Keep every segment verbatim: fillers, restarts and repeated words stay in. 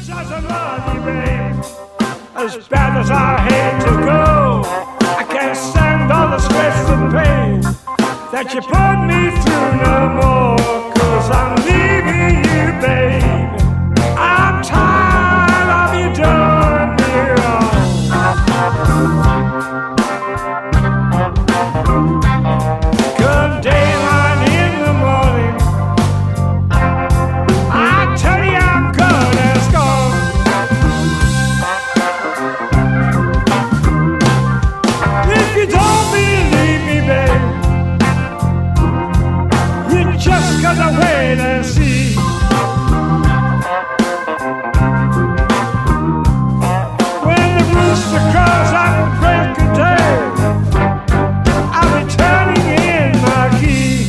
much as I love you, babe, as bad as I hate to go, I can't stand all the stress and pain that you put me through no more. Cause I'm leaving you, babe. I'm tired of you doing me wrong. Good daylight in the morning, I tell you I'm good as gone. If you don't believe me, babe, you just gotta wait and see. When the rooster crows on the break of day, I'll be turning in my key.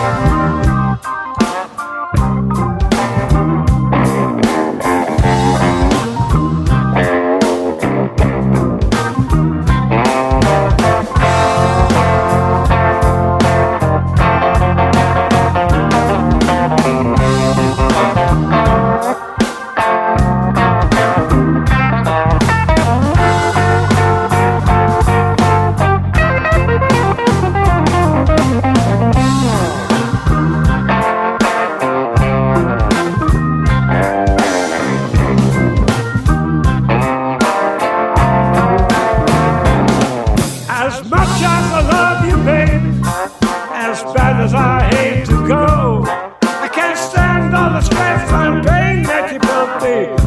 As much as I love you, babe, as bad as I hate to go, I can't stand all the stress and pain that you put me